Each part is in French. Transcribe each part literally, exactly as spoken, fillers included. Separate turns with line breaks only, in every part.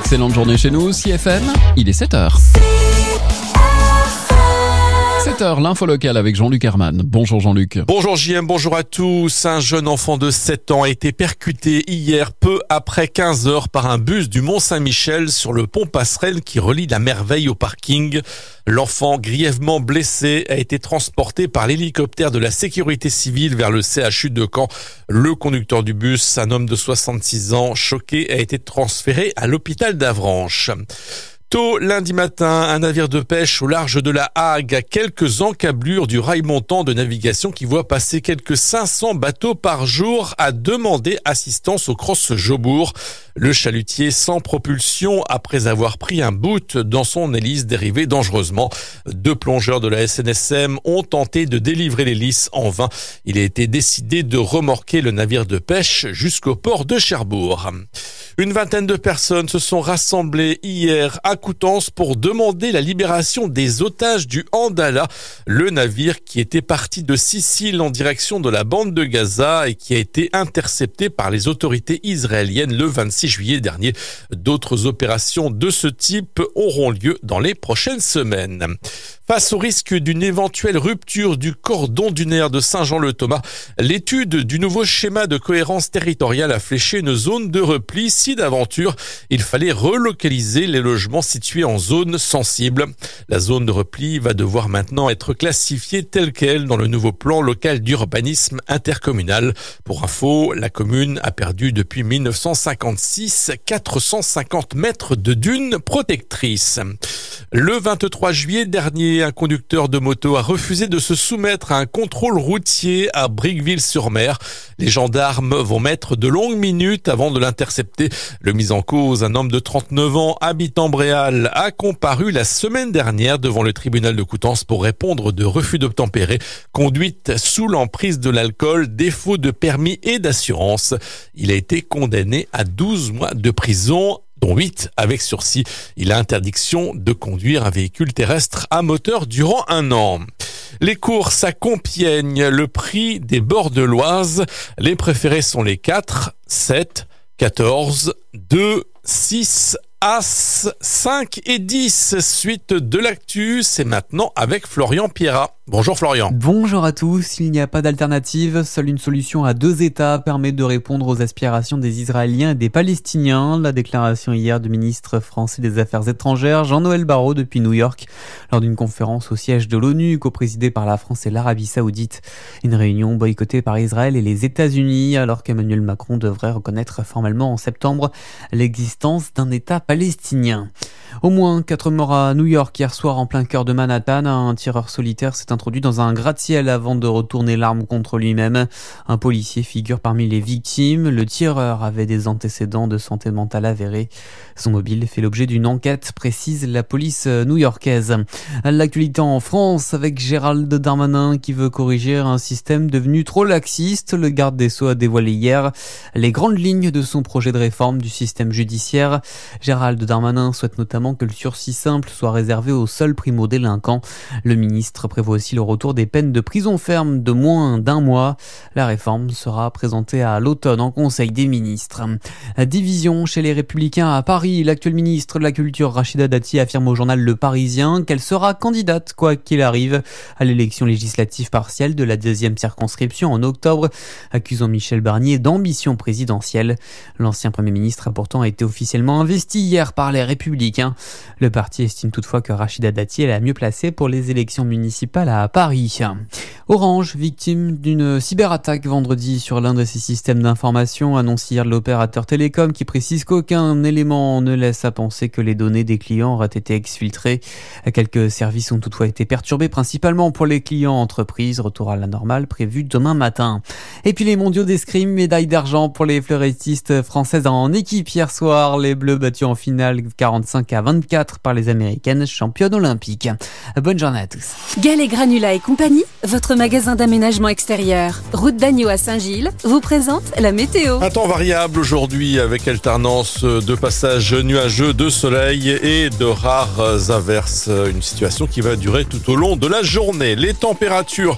excellente journée chez nous, C F M, il est sept heures. sept heures, l'info locale avec Jean-Luc Herman. Bonjour Jean-Luc.
Bonjour J M, bonjour à tous. Un jeune enfant de sept ans a été percuté hier peu après quinze heures par un bus du Mont-Saint-Michel sur le pont Passerelle qui relie la Merveille au parking. L'enfant, grièvement blessé, a été transporté par l'hélicoptère de la sécurité civile vers le C H U de Caen. Le conducteur du bus, un homme de soixante-six ans, choqué, a été transféré à l'hôpital d'Avranches. Tôt lundi matin, un navire de pêche au large de la Hague, à quelques encablures du rail montant de navigation qui voit passer quelques cinq cents bateaux par jour, a demandé assistance au Cross Jobourg. Le chalutier sans propulsion, après avoir pris un boot dans son hélice dérivée dangereusement. Deux plongeurs de la S N S M ont tenté de délivrer l'hélice en vain. Il a été décidé de remorquer le navire de pêche jusqu'au port de Cherbourg. Une vingtaine de personnes se sont rassemblées hier à Coutances pour demander la libération des otages du Andala, le navire qui était parti de Sicile en direction de la bande de Gaza et qui a été intercepté par les autorités israéliennes le vingt-six juillet dernier. D'autres opérations de ce type auront lieu dans les prochaines semaines. Face au risque d'une éventuelle rupture du cordon dunaire de Saint-Jean-le-Thomas, l'étude du nouveau schéma de cohérence territoriale a fléché une zone de repli si d'aventure il fallait relocaliser les logements situés en zone sensible. La zone de repli va devoir maintenant être classifiée telle qu'elle dans le nouveau plan local d'urbanisme intercommunal. Pour info, la commune a perdu depuis mille neuf cent cinquante-six quatre cent cinquante mètres de dunes protectrices. Le vingt-trois juillet dernier, un conducteur de moto a refusé de se soumettre à un contrôle routier à Briqueville-sur-Mer. Les gendarmes vont mettre de longues minutes avant de l'intercepter. Le mis en cause, un homme de trente-neuf ans, habitant Bréal, a comparu la semaine dernière devant le tribunal de Coutances pour répondre de refus d'obtempérer, conduite sous l'emprise de l'alcool, défaut de permis et d'assurance. Il a été condamné à douze mois de prison, dont huit avec sursis. Il a interdiction de conduire un véhicule terrestre à moteur durant un an. Les courses à Compiègne, le prix des bords de l'Oise. Les préférés sont les quatre, sept, quatorze, deux, six, As, cinq et dix. Suite de l'actu, c'est maintenant avec Florian Pierrat. Bonjour Florian.
Bonjour à tous. Il n'y a pas d'alternative. Seule une solution à deux États permet de répondre aux aspirations des Israéliens et des Palestiniens. La déclaration hier du ministre français des Affaires étrangères, Jean-Noël Barrot, depuis New York, lors d'une conférence au siège de l'ONU, coprésidée par la France et l'Arabie Saoudite. Une réunion boycottée par Israël et les États-Unis, alors qu'Emmanuel Macron devrait reconnaître formellement en septembre l'existence d'un État palestinien. Au moins quatre morts à New York hier soir en plein cœur de Manhattan. Un tireur solitaire s'est introduit dans un gratte-ciel avant de retourner l'arme contre lui-même. Un policier figure parmi les victimes. Le tireur avait des antécédents de santé mentale avérés. Son mobile fait l'objet d'une enquête, précise la police new-yorkaise. L'actualité en France avec Gérald Darmanin qui veut corriger un système devenu trop laxiste. Le garde des Sceaux a dévoilé hier les grandes lignes de son projet de réforme du système judiciaire. Gérald Darmanin souhaite notamment que le sursis simple soit réservé aux seuls primo-délinquants. Le ministre prévoit aussi le retour des peines de prison ferme de moins d'un mois. La réforme sera présentée à l'automne en Conseil des ministres. Division chez les Républicains à Paris. L'actuel ministre de la Culture, Rachida Dati, affirme au journal Le Parisien qu'elle sera candidate, quoi qu'il arrive, à l'élection législative partielle de la deuxième circonscription en octobre, accusant Michel Barnier d'ambition présidentielle. L'ancien Premier ministre a pourtant été officiellement investi hier par les Républicains. Le parti estime toutefois que Rachida Dati est la mieux placée pour les élections municipales à Paris. Orange, victime d'une cyberattaque vendredi sur l'un de ses systèmes d'information, annonce hier l'opérateur télécom qui précise qu'aucun élément ne laisse à penser que les données des clients auraient été exfiltrées. Quelques services ont toutefois été perturbés, principalement pour les clients entreprises. Retour à la normale prévu demain matin. Et puis les mondiaux d'escrime, médaille d'argent pour les fleurettistes françaises en équipe hier soir. Les Bleus battus en finale quarante-cinq à vingt-quatre par les Américaines, championnes olympiques. Bonne journée à tous.
Gallet Granula et compagnie, votre magasin d'aménagement extérieur, route d'Agneau à Saint-Gilles, vous présente la météo.
Un temps variable aujourd'hui avec alternance de passages nuageux, de soleil et de rares averses. Une situation qui va durer tout au long de la journée. Les températures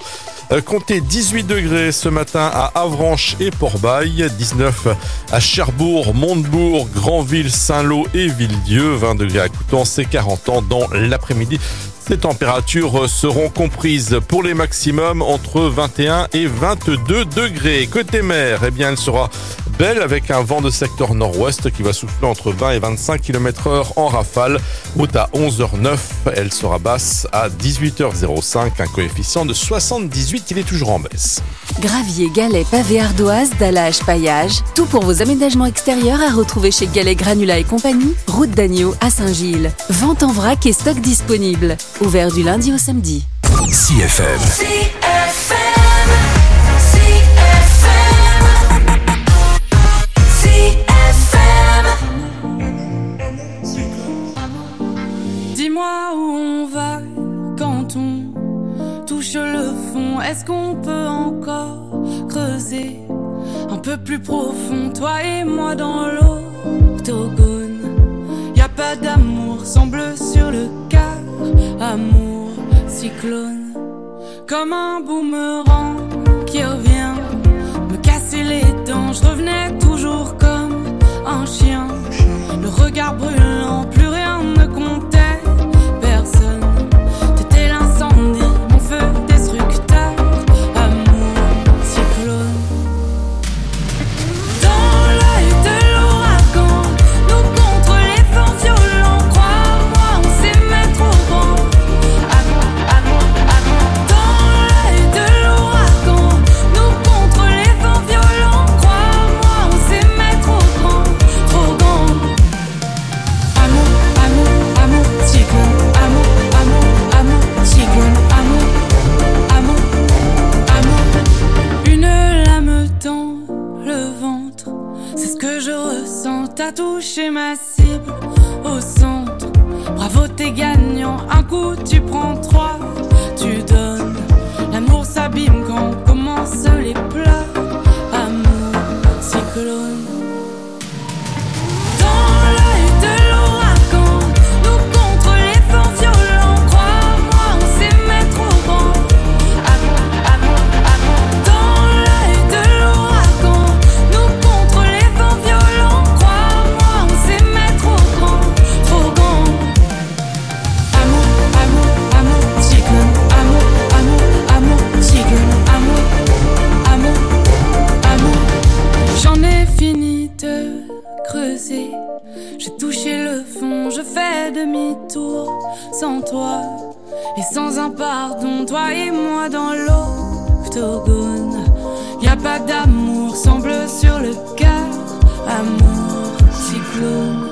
Euh, comptez dix-huit degrés ce matin à Avranches et Port-Bail, dix-neuf à Cherbourg, Montebourg, Granville, Saint-Lô et Villedieu, vingt degrés à Coutances et quarante ans dans l'après-midi. Les températures seront comprises pour les maximums entre vingt et un et vingt-deux degrés. Côté mer, eh bien, elle sera belle avec un vent de secteur nord-ouest qui va souffler entre vingt et vingt-cinq kilomètres heure en rafale. Route à onze heures neuf, elle sera basse à dix-huit heures zéro cinq, un coefficient de soixante-dix-huit, il est toujours en baisse.
Gravier, galets, pavés, ardoises, dallage, paillage, tout pour vos aménagements extérieurs à retrouver chez Galets Granula et compagnie, route d'Agneau à Saint-Gilles. Vente en vrac et stock disponible. Ouvert du lundi au samedi.
C F M.
C F M. C F M. C F M.
Dis-moi où on va quand on touche le fond. Est-ce qu'on peut encore creuser un peu plus profond, toi et moi dans l'octogone? Y a pas d'amour, semble sur le cœur. Amour, cyclone, comme un boomerang qui revient me casser les dents. Je revenais toujours comme un chien, le regard brûlant, plus rien ne comptait, personne. T'étais l'incendie, mon feu destructeur. Amour, cyclone. Dans l'œil de l'ouragan, nous contre les vents violents. Crois-moi, on s'aimait trop grand. Amour, amour, amour. Dans l'œil de l'ouragan, nous contre les vents violents. Crois-moi, on s'aimait trop grand, trop grand. Amour, amour, amour, cyclone. Amour, amour, amour, cyclone. Amour, amour, amour. Une lame dans le ventre, c'est ce que je ressens. T'as touché ma cible au centre. Bravo, t'es gagnant. Un coup, tu prends trois, tu donnes. L'amour s'abîme quand commencent les pleurs. Amour, cyclone. Dans l'œil de l'ouragan, nous contre les vents violents. Crois-moi, on s'aimait trop grand. Amour, amour, amour. Dans l'œil de l'ouragan, nous contre les vents violents. Crois-moi, on s'aimait trop grand, trop grand. Amour, amour, amour, cyclone. Amour, amour, amour, cyclone. Amour, amour, amour. J'en ai fini de creuser. J'ai touché le fond, je fais demi-tour sans toi et sans un pardon. Toi et moi dans l'octogone. Y a pas d'amour, semble sur le cœur. Amour, cyclone.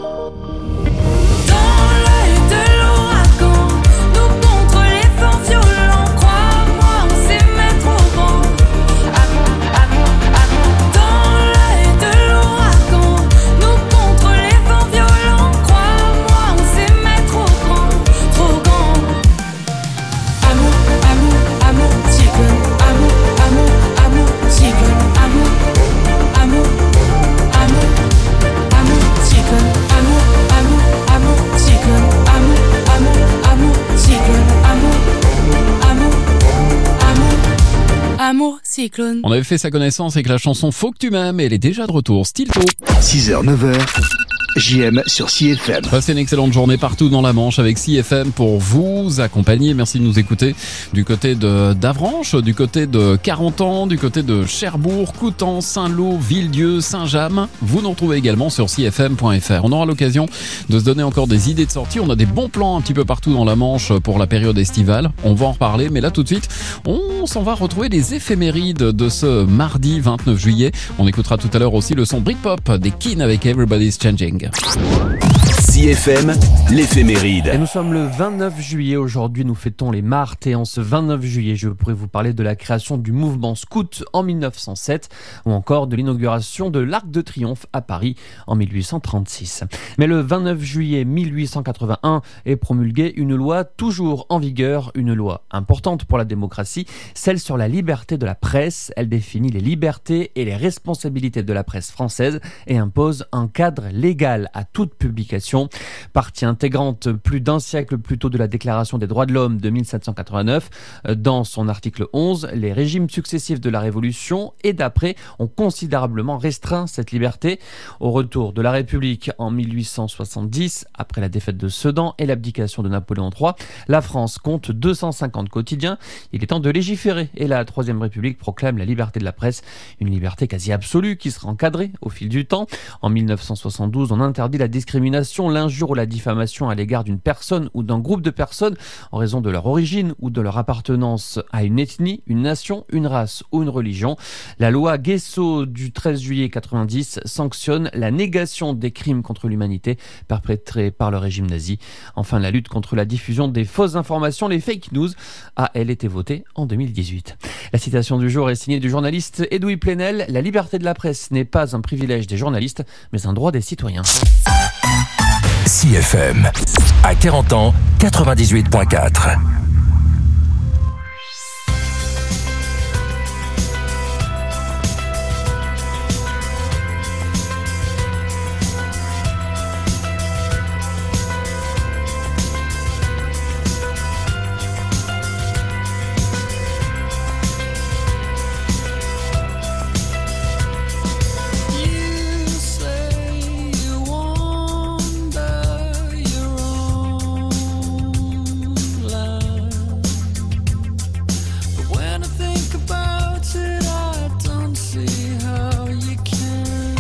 Dans l'œil de l'ouragan, nous contre les vents violents. Crois-moi, on s'aimait trop grand. Amour, amour, amour. Dans l'œil de l'ouragan, nous contre les vents violents. Crois-moi, on s'aimait trop grand, trop grand. Amour, amour, amour, cyclone. Amour, amour, amour, cyclone. Amour, amour, amour, amour, cyclone. Amour, amour, amour, cyclone. Amour, amour, amour, cyclone. Amour, amour, amour, amour, cyclone.
On avait fait sa connaissance avec la chanson Faut que tu m'aimes et elle est déjà de retour. Stilto.
six heures neuf heures. J M sur C F M.
Passez une excellente journée partout dans la Manche avec C F M pour vous accompagner. Merci de nous écouter du côté de d'Avranches, du côté de Carentan, du côté de Cherbourg, Coutances, Saint-Lô, Villedieu, Saint-James. Vous nous retrouvez également sur c f m point f r. On aura l'occasion de se donner encore des idées de sortie. On a des bons plans un petit peu partout dans la Manche pour la période estivale. On va en reparler, mais là tout de suite, on s'en va retrouver les éphémérides de ce mardi vingt-neuf juillet. On écoutera tout à l'heure aussi le son Britpop des Keane avec Everybody's Changing.
C F M, l'éphéméride.
Et nous sommes le vingt-neuf juillet. Aujourd'hui, nous fêtons les Martes. Et en ce vingt-neuf juillet, je pourrais vous parler de la création du mouvement scout en mille neuf cent sept ou encore de l'inauguration de l'Arc de Triomphe à Paris en mille huit cent trente-six. Mais le vingt-neuf juillet mille huit cent quatre-vingt-un est promulguée une loi toujours en vigueur, une loi importante pour la démocratie, celle sur la liberté de la presse. Elle définit les libertés et les responsabilités de la presse française et impose un cadre légal à toute publication. nom. Partie intégrante plus d'un siècle plus tôt de la Déclaration des droits de l'homme de mille sept cent quatre-vingt-neuf. Dans son article onze, les régimes successifs de la Révolution et d'après ont considérablement restreint cette liberté. Au retour de la République en mille huit cent soixante-dix, après la défaite de Sedan et l'abdication de Napoléon trois, la France compte deux cent cinquante quotidiens. Il est temps de légiférer et la Troisième République proclame la liberté de la presse, une liberté quasi absolue qui sera encadrée au fil du temps. En mille neuf cent soixante-douze, on interdit la discrimination, l'injure ou la diffamation à l'égard d'une personne ou d'un groupe de personnes en raison de leur origine ou de leur appartenance à une ethnie, une nation, une race ou une religion. La loi Guesso du treize juillet quatre-vingt-dix sanctionne la négation des crimes contre l'humanité perpétrés par le régime nazi. Enfin, la lutte contre la diffusion des fausses informations, les fake news, a elle été votée en deux mille dix-huit. La citation du jour est signée du journaliste Edoui Plenel. La liberté de la presse n'est pas un privilège des journalistes, mais un droit des citoyens.
C F M, à quarante ans, quatre-vingt-dix-huit point quatre.
You say you wander your own land, but when I think about it, I don't see how you can.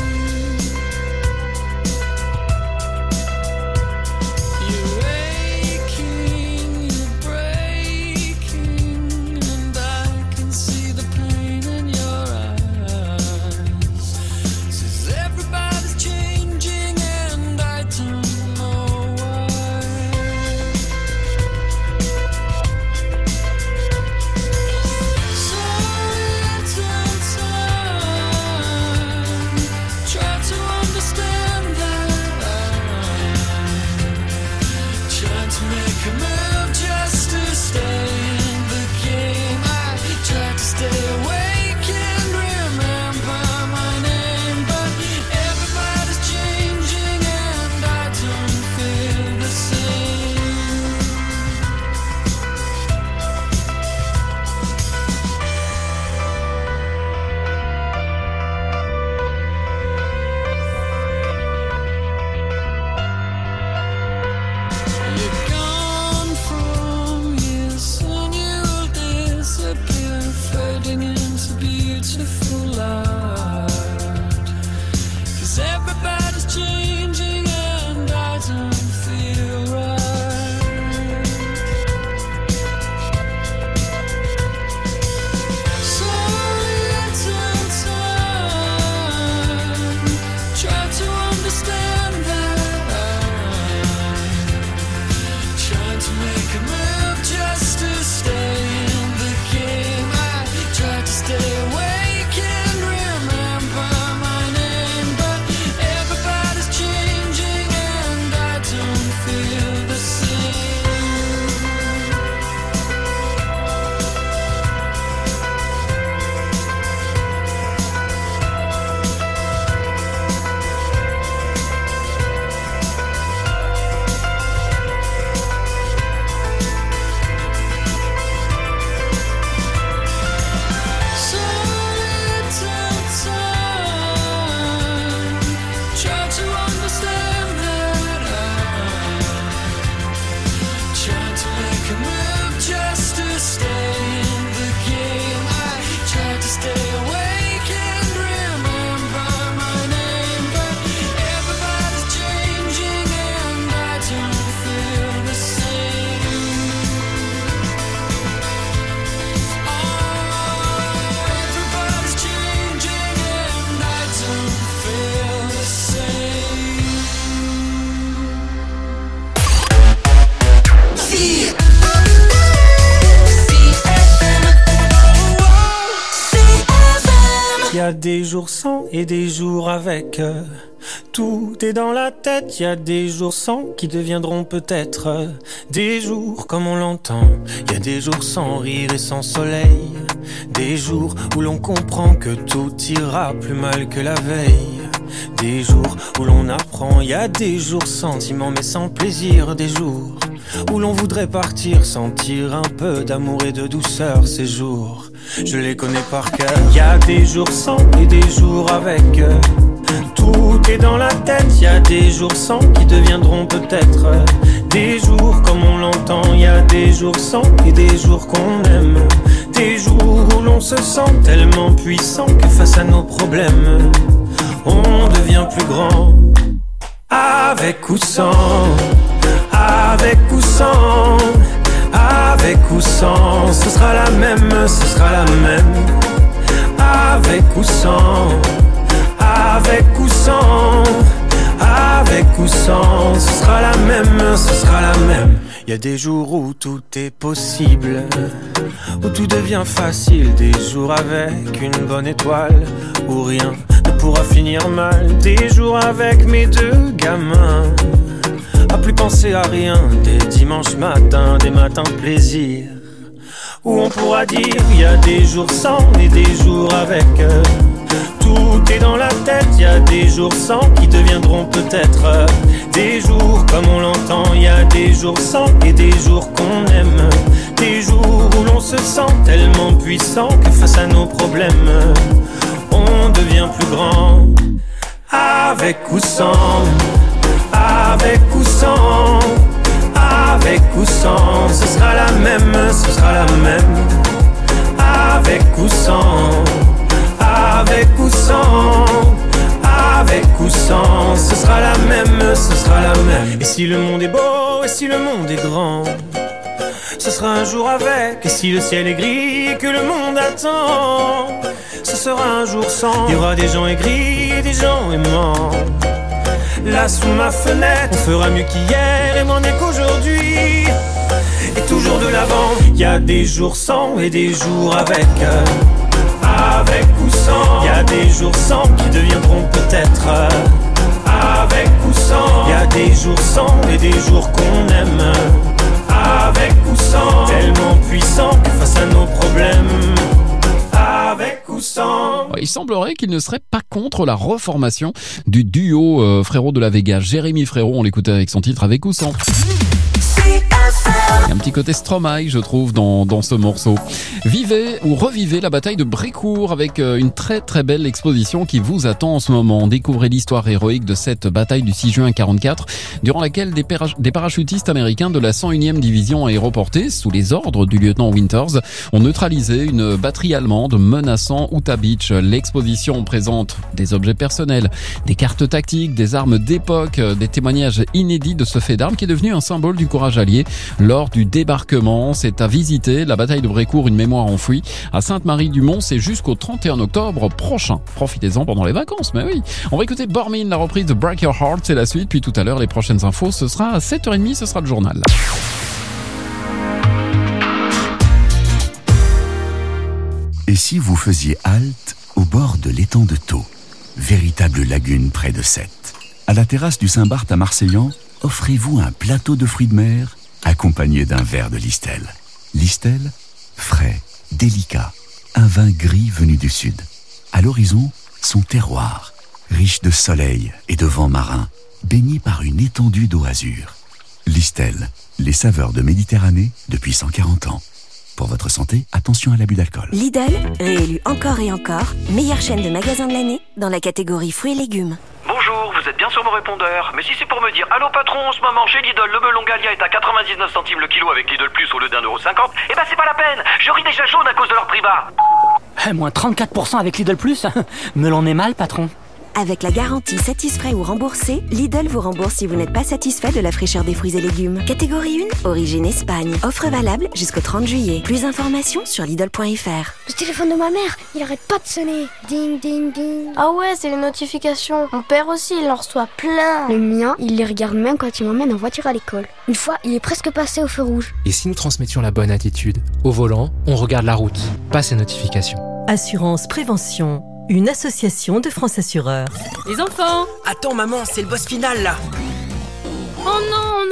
You're aching, you're breaking, and I can see the pain in your eyes. Says everybody's changing, and I don't know why. So little time, try to understand that I'm trying to make a move just to stay in the game. I try to stay awake and remember my name, but everybody's changing and I don't feel the same. You're gone from here, soon you'll disappear, fading into beautiful light. 'Cause everybody's changing and I don't feel right. So little time, try to understand that I'm trying to make a move just to stay in the game. I try to stay awake and remember my name, but everybody's changing and I don't feel the same. So little time, try to understand that I'm trying to make a move just to stay in the game. I try to stay awake and remember my name, but everybody's changing and I don't feel the same. Oh, everybody's changing and I don't feel the same.
Il y a des jours sans et des jours avec. euh, Tout est dans la tête. Il y a des jours sans qui deviendront peut-être euh, des jours comme on l'entend. Il y a des jours sans rire et sans soleil. Des jours où l'on comprend que tout ira plus mal que la veille. des jours où l'on apprend. Il y a des jours sentiments mais sans plaisir, des jours où l'on voudrait partir, sentir un peu d'amour et de douceur. Ces jours, je les connais par cœur. Il y a des jours sans et des jours avec. Tout est dans la tête. Il y a des jours sans qui deviendront peut-être des jours comme on l'entend. Il y a des jours sans et des jours qu'on aime. Des jours où l'on se sent tellement puissant que face à nos problèmes, on devient plus grand. Avec ou sans, avec ou sans, avec ou sans, ce sera la même, ce sera la même. Avec ou sans, avec ou sans, avec ou sans, ce sera la même, ce sera la même. Il y a des jours où tout est possible, où tout devient facile. Des jours avec une bonne étoile, où rien ne pourra finir mal. Des jours avec mes deux gamins, à plus penser à rien. Des dimanches matins, des matins plaisir, où on pourra dire il y a des jours sans et des jours avec. Tout est dans la tête, il y a des jours sans qui deviendront peut-être des jours comme on l'entend. Il y a des jours sans et des jours qu'on aime. Des jours où l'on se sent tellement puissant que face à nos problèmes, on devient plus grand. Avec ou sans, avec ou sans, avec ou sans, ce sera la même, ce sera la même. Avec ou sans, avec ou sans, avec ou sans, ce sera la même, ce sera la même. Et si le monde est beau, et si le monde est grand, ce sera un jour avec. Et si le ciel est gris et que le monde attend, ce sera un jour sans. Il y aura des gens aigris et des gens aimants. Là sous ma fenêtre, on fera mieux qu'hier et moins mieux qu'aujourd'hui. Et toujours de l'avant. Il y a des jours sans et des jours avec. Avec ou sans, il y a des jours sans qui deviendront peut-être avec ou sans. Il y a des jours sans et des jours qu'on aime. Avec ou sans, tellement puissant que face à nos problèmes. Avec ou sans.
Il semblerait qu'il ne serait pas contre la reformation du duo euh, Frérot de la Vega. Jérémy Frérot, on l'écoutait avec son titre Avec ou sans. Il y a un petit côté Stromae, je trouve, dans, dans ce morceau. Vivez ou revivez la bataille de Brécourt avec une très très belle exposition qui vous attend en ce moment. Découvrez l'histoire héroïque de cette bataille du six juin quarante-quatre, durant laquelle des, para- des parachutistes américains de la cent unième division aéroportée, sous les ordres du lieutenant Winters, ont neutralisé une batterie allemande menaçant Utah Beach. L'exposition présente des objets personnels, des cartes tactiques, des armes d'époque, des témoignages inédits de ce fait d'armes qui est devenu un symbole du courage allié lors du débarquement. C'est à visiter, la bataille de Brécourt, une mémoire enfouie, à Sainte-Marie-du-Mont. C'est jusqu'au trente et un octobre prochain. Profitez-en pendant les vacances, mais oui. On va écouter Bormin, la reprise de Break Your Heart, c'est la suite. Puis tout à l'heure, les prochaines infos, ce sera à sept heures trente, ce sera le journal.
Et si vous faisiez halte au bord de l'étang de Thau, véritable lagune près de Sète? À la terrasse du Saint-Barth à Marseillan, offrez-vous un plateau de fruits de mer accompagné d'un verre de Listel. Listel, frais, délicat, un vin gris venu du sud. À l'horizon, son terroir, riche de soleil et de vent marin, baigné par une étendue d'eau azur. Listel, les saveurs de Méditerranée depuis cent quarante ans. Pour votre santé, attention à l'abus d'alcool.
Lidl, réélu encore et encore, meilleure chaîne de magasins de l'année dans la catégorie fruits et légumes.
Bonjour, vous êtes bien sur mon répondeur. Mais si c'est pour me dire allô patron, en ce moment chez Lidl, le melon Gallia est à quatre-vingt-dix-neuf centimes le kilo avec Lidl Plus au lieu d'un euro cinquante, eh ben c'est pas la peine, je ris déjà jaune à cause de leur prix bas.
Eh, moins trente-quatre pour cent avec Lidl Plus. Melon est mal, patron.
Avec la garantie satisfait ou remboursé, Lidl vous rembourse si vous n'êtes pas satisfait de la fraîcheur des fruits et légumes. Catégorie un, origine Espagne. Offre valable jusqu'au trente juillet. Plus d'informations sur Lidl point F R.
Le téléphone de ma mère, il arrête pas de sonner. Ding, ding, ding. Ah ouais, c'est les notifications. Mon père aussi, il en reçoit plein. Le mien, il les regarde même quand il m'emmène en voiture à l'école. Une fois, il est presque passé au feu rouge.
Et si nous transmettions la bonne attitude? Au volant, on regarde la route, pas ces notifications.
Assurance Prévention, une association de France Assureurs.
Les enfants!
Attends maman, c'est le boss final là!
Oh non, on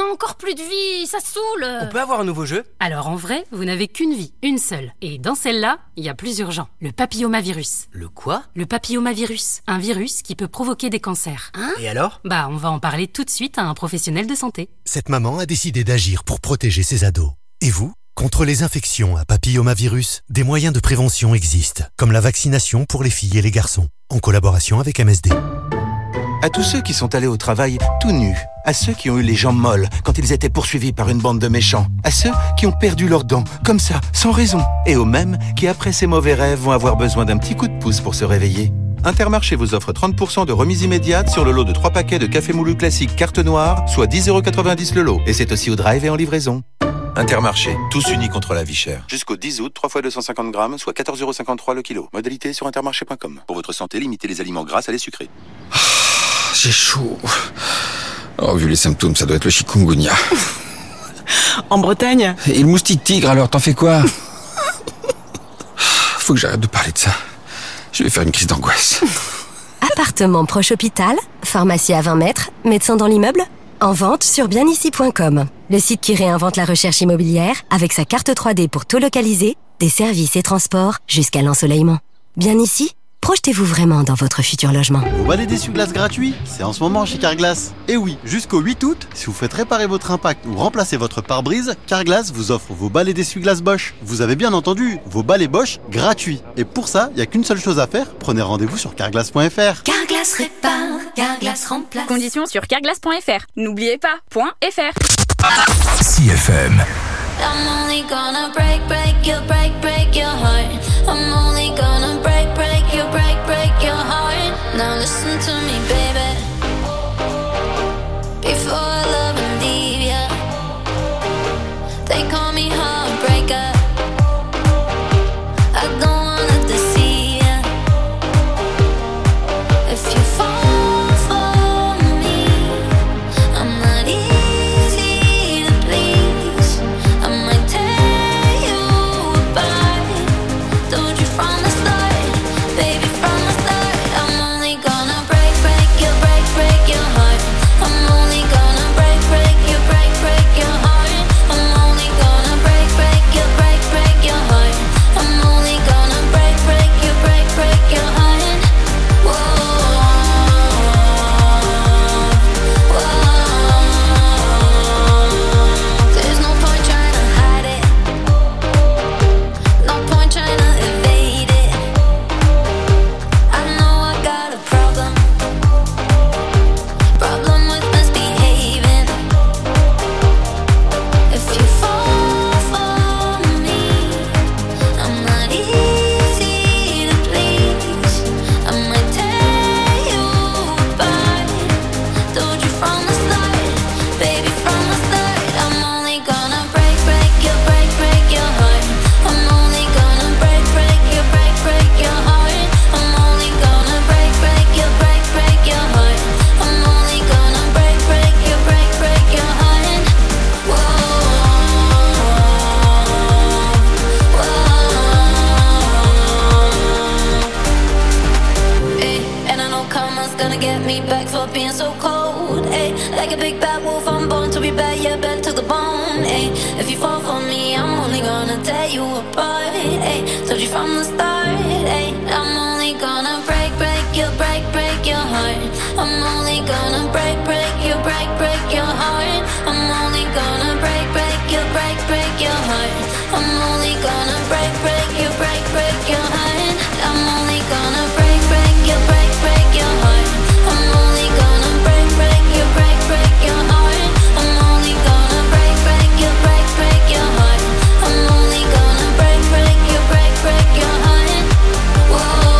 encore plus de vie, ça saoule.
On peut avoir un nouveau jeu ?
Alors en vrai, vous n'avez qu'une vie, une seule. Et dans celle-là, il y a plus urgent. Le papillomavirus.
Le quoi ?
Le papillomavirus. Un virus qui peut provoquer des cancers.
Hein ? Et alors ?
Bah, on va en parler tout de suite à un professionnel de santé.
Cette maman a décidé d'agir pour protéger ses ados. Et vous ? Contre les infections à papillomavirus, des moyens de prévention existent, comme la vaccination pour les filles et les garçons, en collaboration avec M S D.
À tous ceux qui sont allés au travail tout nus, à ceux qui ont eu les jambes molles quand ils étaient poursuivis par une bande de méchants, à ceux qui ont perdu leurs dents, comme ça, sans raison, et aux mêmes qui, après ces mauvais rêves, vont avoir besoin d'un petit coup de pouce pour se réveiller. Intermarché vous offre trente pour cent de remise immédiate sur le lot de trois paquets de café moulu classique carte noire, soit dix euros quatre-vingt-dix le lot. Et c'est aussi au drive et en livraison. Intermarché, tous unis contre la vie chère. Jusqu'au dix août, trois fois deux cent cinquante grammes, soit quatorze euros cinquante-trois le kilo. Modalité sur intermarché point com. Pour votre santé, limitez les aliments gras à les sucrés.
Ah, j'ai chaud. Oh, vu les symptômes, ça doit être le chikungunya.
En Bretagne ?
Et le moustique tigre, alors, t'en fais quoi ? Faut que j'arrête de parler de ça. Je vais faire une crise d'angoisse.
Appartement proche hôpital, pharmacie à vingt mètres, médecin dans l'immeuble ? En vente sur bien ici point com, le site qui réinvente la recherche immobilière avec sa carte trois D pour tout localiser, des services et transports jusqu'à l'ensoleillement. Bien ici, projetez-vous vraiment dans votre futur logement.
Vous balai d'essuie-glace gratuit, c'est en ce moment chez Carglass. Et oui, jusqu'au huit août, si vous faites réparer votre impact ou remplacer votre pare-brise, Carglass vous offre vos balais d'essuie-glace Bosch. Vous avez bien entendu, vos balais Bosch gratuits. Et pour ça, il n'y a qu'une seule chose à faire, prenez rendez-vous sur carglass point f r.
Carglass répare, Carglass remplace.
Conditions sur carglass point f r. N'oubliez pas, .fr.
C F M.
I'm only gonna break, break your, break, break your heart. I'm only gonna break, break your, break, break your heart. Now listen to me, baby. Before I love and leave ya, they call me heartbreaker. I don't wanna deceive ya. If you fall for me, I'm not easy to please. I might tear you apart. Told you from the start, baby, from the start. I'm only gonna break, break your, break, break your heart. I'm only gonna break, break your, break, break your heart. I'm only gonna break, break your, break, break your heart. I'm only gonna break, break your, break, break your heart. Whoa, whoa. There's no point trying to hide it. No point trying to evade it. I know I got a problem. Problem with misbehaving. If you fall for me, I'm not easy to please. I might tear you apart. Told you from the start, baby, from the start. I'm only gonna break, break your, break, break your heart. I'm only gonna break, break your, break, break your heart. I'm only gonna break, break your, break, break your heart. I'm only gonna break, break your, break, break your heart. Whoa, whoa. Hey, and I know karma's gonna get me back for being so cold. Hey, like a big bad wolf, I'm born to be bad, yeah, bad to the bone. Hey, if you fall for me, I'm only gonna tear you apart. Hey, told you from the start. Hey, I'm only gonna break, break your, break, break your heart. I'm only gonna break, break your, break, break your heart. I'm only gonna break, break your, break, break your heart. I'm only gonna break, break your, break, break your heart. I'm only gonna break, break your, break, break your heart. I'm only gonna break, break your, break, break your heart. I'm only gonna break, break your, break, break your heart. I'm only gonna break, break your, break, break your heart. Whoa,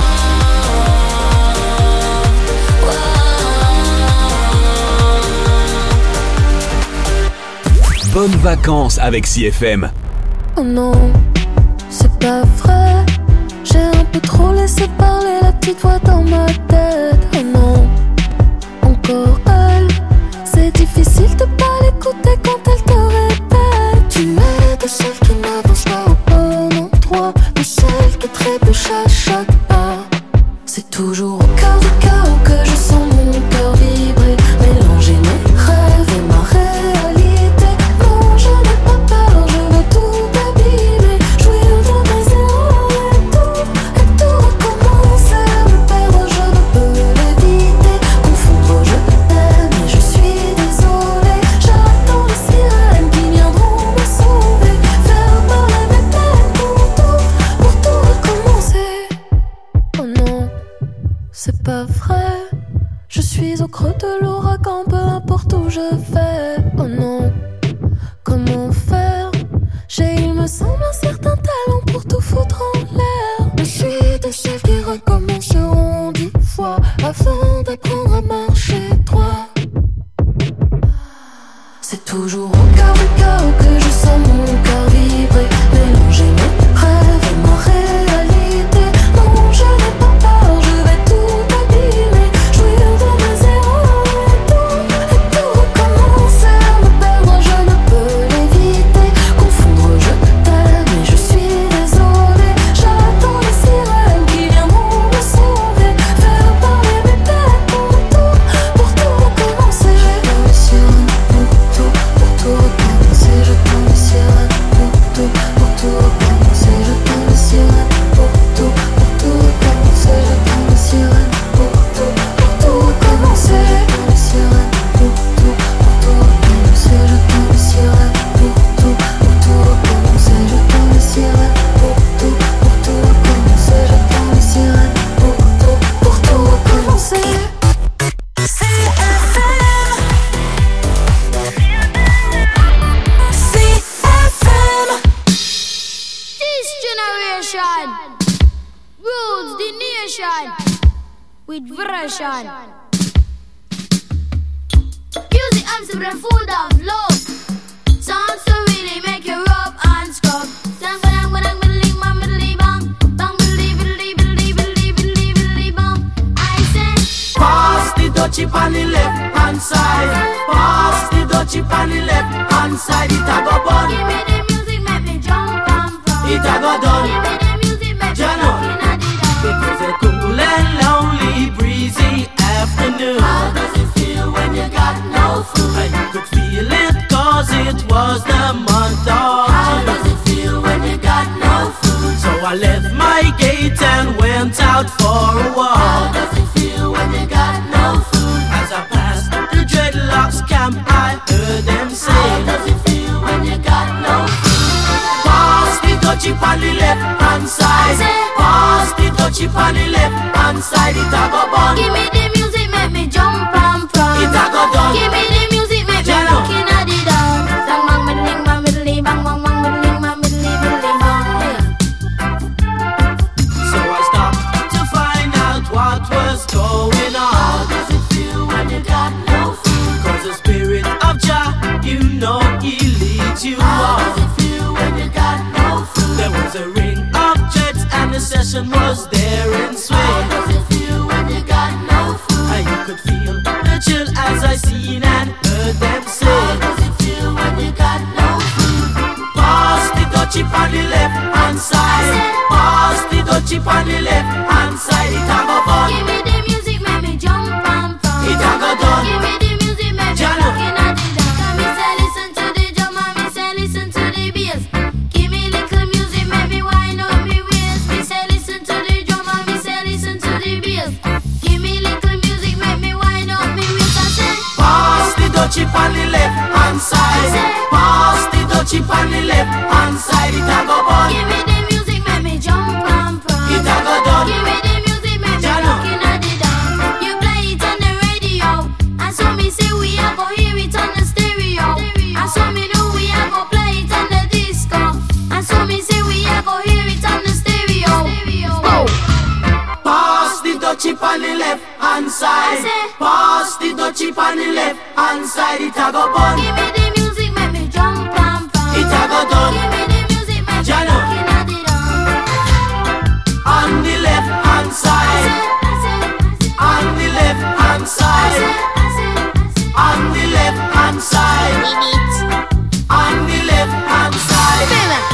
whoa.
Bonnes vacances avec C F M.
Oh non, c'est pas vrai. J'ai un peu trop laissé parler la petite voix dans ma tête. Oh non, encore elle. C'est difficile de pas l'écouter quand elle te répète. Tu es de celle qui n'avance pas au bon endroit, de celle qui trébuche à chaque pas. C'est toujours au cœur du chaos que je sens mon cœur vibrer, mélanger mes rêves et ma réalité. c'est pas vrai. Je suis au creux de l'ouragan, peu importe où je vais. Oh non, comment faire? J'ai, il me semble, un certain talent pour tout foutre en l'air. Je suis de celles qui recommenceront dix fois avant d'apprendre à marcher droit. C'est toujours au cas au cas où que je sens mon cœur vibrer, mélanger mes rêves et ma réalité. Non, je n'ai pas peur, je vais tout abîmer, jouir de mes erreurs et tout, et tout recommencer. Me perdre, je ne peux l'éviter, confondre je t'aime et je suis désolé. J'attends les sirènes qui viendront me sauver, faire parler mes peines pour tout, pour tout recommencer. J'attends les sirènes pour tout, pour tout recommencer. J'attends les sirènes pour tout, pour tout recommencer. J'attends les sirènes pour tout, pour tout recommencer. J'attends les sirènes pour tout, pour tout recommencer. J'attends les sirènes pour tout, pour tout recommencer. J'attends les sirènes pour tout, pour tout recommencer. J'attends les sirènes pour tout, pour tout recommencer. J'attends les sirènes pour tout, pour tout recommencer. C F M. C F M.
This generation rules the nation with version. Music and simple food of love. Songs to really make you rub and scrub. Dang ba dang ba dang biddly bang biddly bang. Bang biddly biddly biddly biddly biddly biddly bang. I say
Pass the dutchie on the left hand side. Pass the dutchie on the left hand side. It a go bun.
give me the music, make me jump and from.
It a go done.
Give me the music, make me
Jano.
looking at the
It was a cool and lonely, breezy afternoon.
How does it feel when you got no food?
I could feel it cause it was the month of
How
June.
does it feel when you got no food?
So I left my gate and went out for a
How
walk.
does it feel when you got no food?
As I passed the dreadlocks camp, I heard them say,
How does it feel when you got no food?
pass the dutchie on the left hand side. Pass the dutchie on the left hand side. It a go bun.
Give me the music, make me jump and from.
It a go done.
Give me the music, make me
Jano.
looking at the down. Bang bang middling bang middly bang bang bang middling bang middly middly bang.
So I stopped to find out what was going
How
on.
does it feel when you got no food?
Cause the spirit of Jah, you know he leads you
How does
on.
it feel when you got no food?
There was a ring of jets and the session was there in swing.
How does it feel when you got no food?
And you could feel the chill as I seen and heard them
How
say,
does it feel when you got no food?
pass the dutchie on the left hand side. Pass the dutchie on the left hand side. It a go fun.
Give me the music, make me jump and from.
It a go done.
Give me the music, make me
Jano.
looking at the down. Come me say listen to the drum and me say listen to the bass. Give me little music, make me wind up me waist. Me say listen to the drum and me say listen to the bass. Give me little music, make me wind up me waist. I say
Pass the dutchie on the left hand side. Pass the dutchie on the left hand side. It a go bun.
give me the music, make me jump and from.
It a go done.
Give me the music, make me
Jano.
looking at the down. You play it on the radio, and so me say we a go hear it on the stereo. And so me know we a go play it on the disco. And so me say we a go hear it on the stereo. Oh.
Pass the dutchie on the left hand side. Pass the dutchie on the left hand side. It a go bun.
Give me the music, make me jump and from.
It a go done.
Give me the music, make me
Jano.
looking at the down.
On the left hand side. On the left hand side. On the left hand side. On the left hand side.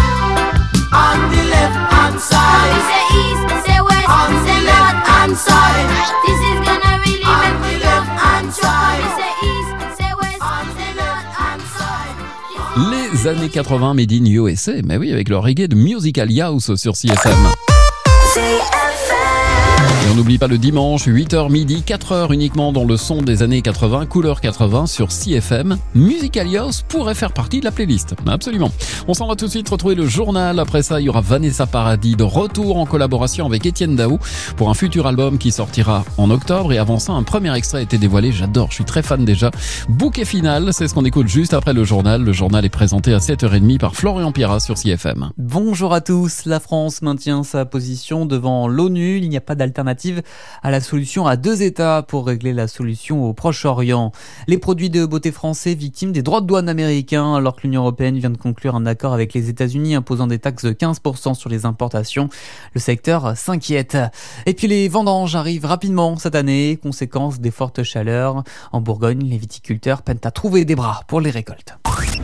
On the left hand side.
Say east, say west,
On
say
the
north
left hand
and
side.
south. This is gonna really
On
make me
the
love
left
and
hand
shout.
side.
Say east, say west, say north and south.
Les années quatre-vingts made in U S A, mais oui, avec le reggae de Musical House sur C F M.
C F M.
Et on n'oublie pas le dimanche, huit heures midi, quatre heures uniquement dans le son des années quatre-vingts, couleur quatre-vingts sur C F M. Musicalios pourrait faire partie de la playlist. Absolument. On s'en va tout de suite retrouver le journal. Après ça, il y aura Vanessa Paradis de retour en collaboration avec Étienne Daou pour un futur album qui sortira en octobre. Et avant ça, un premier extrait a été dévoilé. J'adore, je suis très fan déjà. Bouquet final, c'est ce qu'on écoute juste après le journal. Le journal est présenté à sept heures trente par Florian Pierrat sur C F M.
Bonjour à tous. La France maintient sa position devant l'ONU. Il n'y a pas d'alternative à la solution à deux États pour régler la solution au Proche-Orient. Les produits de beauté français victimes des droits de douane américains alors que l'Union européenne vient de conclure un accord avec les États-Unis imposant des taxes de quinze pour cent sur les importations. Le secteur s'inquiète. Et puis les vendanges arrivent rapidement cette année, conséquence des fortes chaleurs. En Bourgogne, les viticulteurs peinent à trouver des bras pour les récoltes.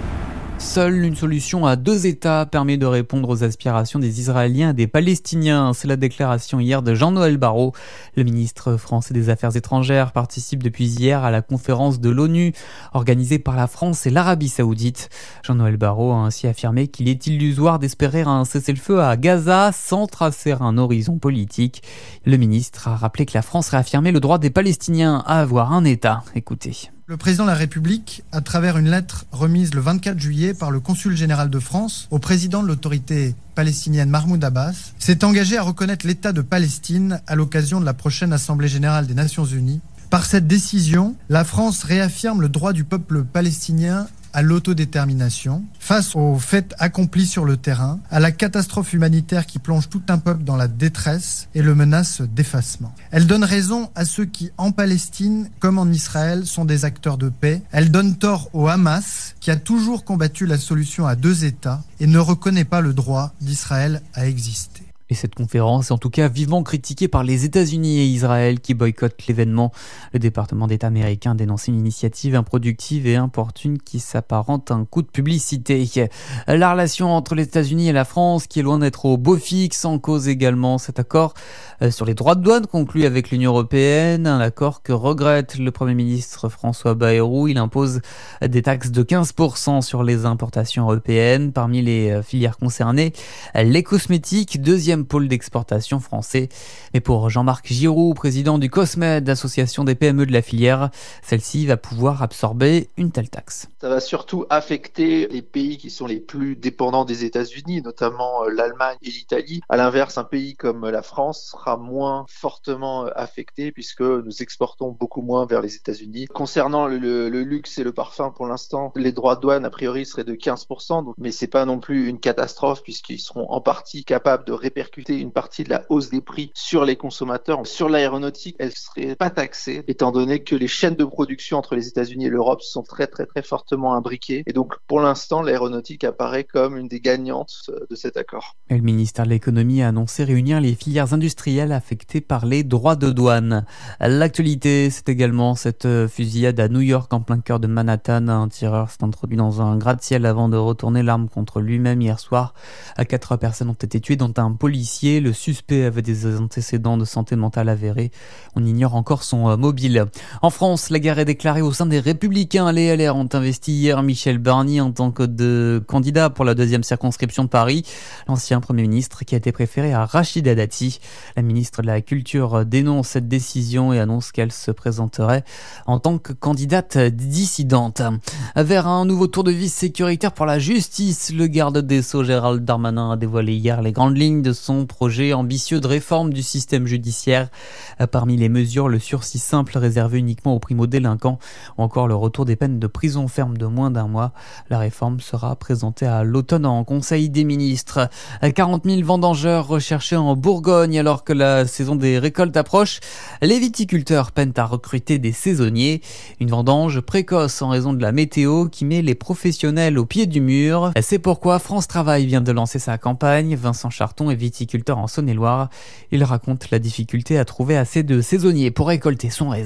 Seule une solution à deux États permet de répondre aux aspirations des Israéliens et des Palestiniens. C'est la déclaration hier de Jean-Noël Barrot. Le ministre français des Affaires étrangères participe depuis hier à la conférence de l'ONU organisée par la France et l'Arabie Saoudite. Jean-Noël Barrot a ainsi affirmé qu'il est illusoire d'espérer un cessez-le-feu à Gaza sans tracer un horizon politique. Le ministre a rappelé que la France réaffirmait le droit des Palestiniens à avoir un État. Écoutez.
Le président de la République, à travers une lettre remise le vingt-quatre juillet par le consul général de France au président de l'autorité palestinienne Mahmoud Abbas, s'est engagé à reconnaître l'État de Palestine à l'occasion de la prochaine Assemblée générale des Nations unies. Par cette décision, la France réaffirme le droit du peuple palestinien à l'autodétermination, face aux faits accomplis sur le terrain, à la catastrophe humanitaire qui plonge tout un peuple dans la détresse et le menace d'effacement. Elle donne raison à ceux qui, en Palestine comme en Israël, sont des acteurs de paix. Elle donne tort au Hamas, qui a toujours combattu la solution à deux États et ne reconnaît pas le droit d'Israël à exister.
Et cette conférence est en tout cas vivement critiquée par les États-Unis et Israël qui boycottent l'événement. Le département d'État américain dénonce une initiative improductive et importune qui s'apparente à un coup de publicité. La relation entre les États-Unis et la France qui est loin d'être au beau fixe, en cause également cet accord sur les droits de douane conclu avec l'Union européenne, un accord que regrette le Premier ministre François Bayrou. Il impose des taxes de quinze pour cent sur les importations européennes. Parmi les filières concernées, les cosmétiques, deuxième pôle d'exportation français. Mais pour Jean-Marc Giroux, président du COSMED, association des P M E de la filière, celle-ci va pouvoir absorber une telle taxe.
Ça va surtout affecter les pays qui sont les plus dépendants des États-Unis, notamment l'Allemagne et l'Italie. À l'inverse, un pays comme la France sera moins fortement affecté puisque nous exportons beaucoup moins vers les États-Unis. Concernant le, le, le luxe et le parfum, pour l'instant, les droits de douane a priori seraient de quinze pour cent, donc, mais c'est pas non plus une catastrophe puisqu'ils seront en partie capables de répercuter une partie de la hausse des prix sur les consommateurs. Sur l'aéronautique, elle ne serait pas taxée, étant donné que les chaînes de production entre les États-Unis et l'Europe sont très très très fortement imbriquées. Et donc, pour l'instant, l'aéronautique apparaît comme une des gagnantes de cet accord.
Et le ministère de l'économie a annoncé réunir les filières industrielles affectées par les droits de douane. L'actualité, c'est également cette fusillade à New York en plein cœur de Manhattan. Un tireur s'est introduit dans un gratte-ciel avant de retourner l'arme contre lui-même hier soir. Quatre personnes ont été tuées, dont un policier. Le suspect avait des antécédents de santé mentale avérés. On ignore encore son mobile. En France, la guerre est déclarée au sein des Républicains. Les L R ont investi hier Michel Barnier en tant que de candidat pour la deuxième circonscription de Paris. L'ancien Premier ministre qui a été préféré à Rachida Dati. La ministre de la Culture dénonce cette décision et annonce qu'elle se présenterait en tant que candidate dissidente. Vers un nouveau tour de vis sécuritaire pour la justice, le garde des Sceaux Gérald Darmanin a dévoilé hier les grandes lignes de son projet ambitieux de réforme du système judiciaire. Parmi les mesures, le sursis simple réservé uniquement aux primo-délinquants ou encore le retour des peines de prison ferme de moins d'un mois. La réforme sera présentée à l'automne en Conseil des ministres. quarante mille vendangeurs recherchés en Bourgogne alors que la saison des récoltes approche. Les viticulteurs peinent à recruter des saisonniers. Une vendange précoce en raison de la météo qui met les professionnels au pied du mur. C'est pourquoi France Travail vient de lancer sa campagne. Vincent Charton est viticulteur en Saône-et-Loire. Il raconte la difficulté à trouver assez de saisonniers pour récolter son raisin.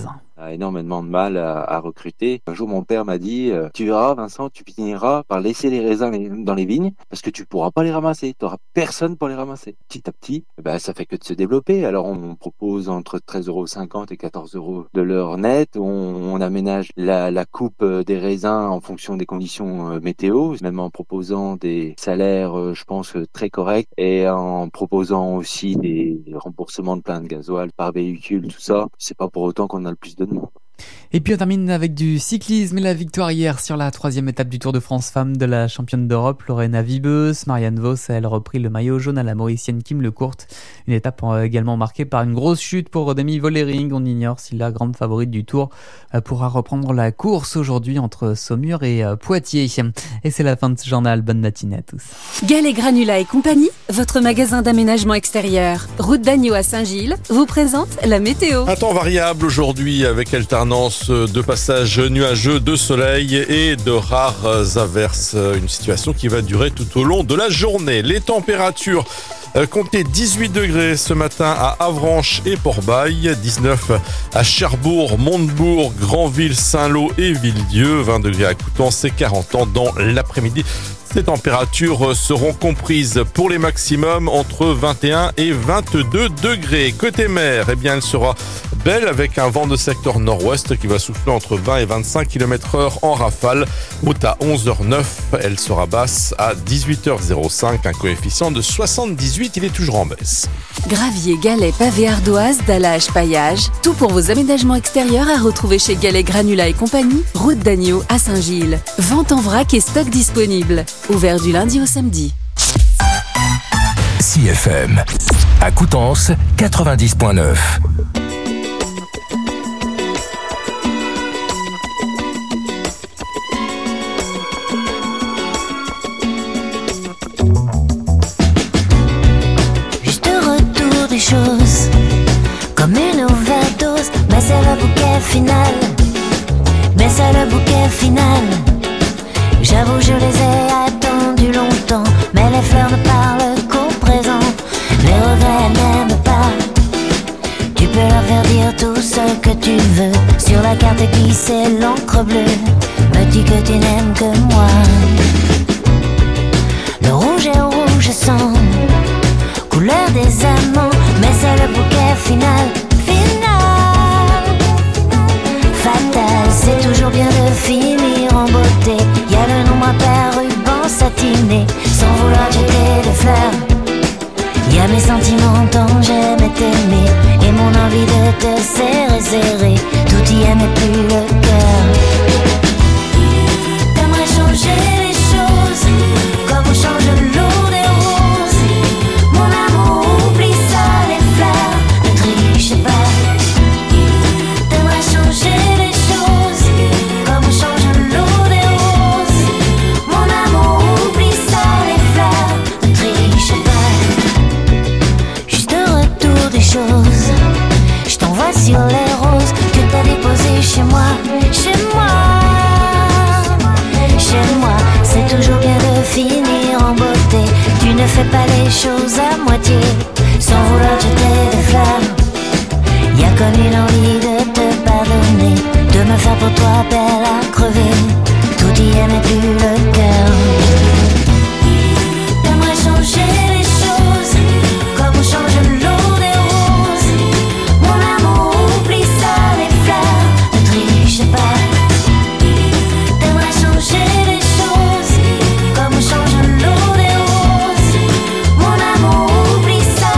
a énormément de mal à, à recruter. Un jour, mon père m'a dit euh, « Tu verras, Vincent, tu finiras par laisser les raisins dans les vignes parce que tu pourras pas les ramasser. Tu auras personne pour les ramasser. » Petit à petit, ben, ça fait que de se développer. Alors, on propose entre treize euros cinquante et quatorze euros de l'heure net. On, on aménage la, la coupe des raisins en fonction des conditions météo, même en proposant des salaires, je pense, très corrects et en proposant aussi des remboursements de plein de gasoil par véhicule, tout ça. C'est pas pour autant qu'on a le plus de demande.
Et puis on termine avec du cyclisme et la victoire hier sur la troisième étape du Tour de France Femmes de la championne d'Europe Lorena Wiebes. Marianne Vos a elle repris le maillot jaune à la Mauricienne Kim Lecourt. Une étape également marquée par une grosse chute pour Demi Vollering. On ignore si la grande favorite du Tour pourra reprendre la course aujourd'hui entre Saumur et Poitiers. Et c'est la fin de ce journal. Bonne matinée à tous.
Gallet Granula et compagnie, votre magasin d'aménagement extérieur, route d'Agneau à Saint-Gilles, vous présente la météo.
Un temps variable aujourd'hui avec alternance de passages nuageux, de soleil et de rares averses. Une situation qui va durer tout au long de la journée. Les températures comptez dix-huit degrés ce matin à Avranches et Port-Bail, dix-neuf à Cherbourg, Montebourg, Granville, Saint-Lô et Villedieu, vingt degrés à Coutances et quarante ans dans l'après-midi. Ces températures seront comprises pour les maximums entre vingt et un et vingt-deux degrés. Côté mer, eh bien, elle sera belle avec un vent de secteur nord-ouest qui va souffler entre vingt et vingt-cinq kilomètres heure en rafale. Route à onze heures neuf, elle sera basse à dix-huit heures zéro cinq, un coefficient de soixante-dix-huit, il est toujours en baisse.
Gravier, galets, pavés, ardoise, dallage, paillage, tout pour vos aménagements extérieurs à retrouver chez Gallet Granula et compagnie, route d'Agneau à Saint-Gilles. Vente en vrac et stock disponible. Ouvert du lundi au samedi.
C F M, à Coutances, quatre-vingt-dix point neuf.
Juste retour des choses, comme une overdose, mais c'est le bouquet final, mais c'est le bouquet final. J'avoue, je les ai attendus longtemps, mais les fleurs ne parlent qu'au présent. Les regrets n'aiment pas. Tu peux leur faire dire tout ce que tu veux. Sur la carte glissée l'encre bleue me dit que tu n'aimes que moi. Le rouge est rouge sang, couleur des amants, mais c'est le bouquet final. Final, fatal, c'est toujours bien de finir en beauté. Y a le nombre impair, ruban satiné, sans vouloir jeter des fleurs. Y a mes sentiments tant j'aimais t'aimer, et mon envie de te serrer, serrer. Tout y est mais plus le cœur. T'aimerais changer les choses, comme on change l'eau des roses. Mon amour, oublie ça, les fleurs, ne triche pas. T'aimerais changer les choses, comme on change l'eau des roses. Mon amour, oublie ça, les fleurs, ne triche pas. Juste un retour des choses, je t'envoie sur les roses que t'as déposées chez moi, chez moi, chez moi. C'est toujours bien de finir en beauté. Tu ne fais pas les choses à moitié, sans vouloir jeter des fleurs. Y'a comme une envie de te pardonner, de me faire pour toi belle à crever. Tout y est mais plus le cœur. T'aimerais changer les choses, comme on change l'eau des roses. Mon amour, oublie ça, les fleurs, ne triche pas. T'aimerais changer les choses, comme on change l'eau des roses. Mon amour, oublie ça,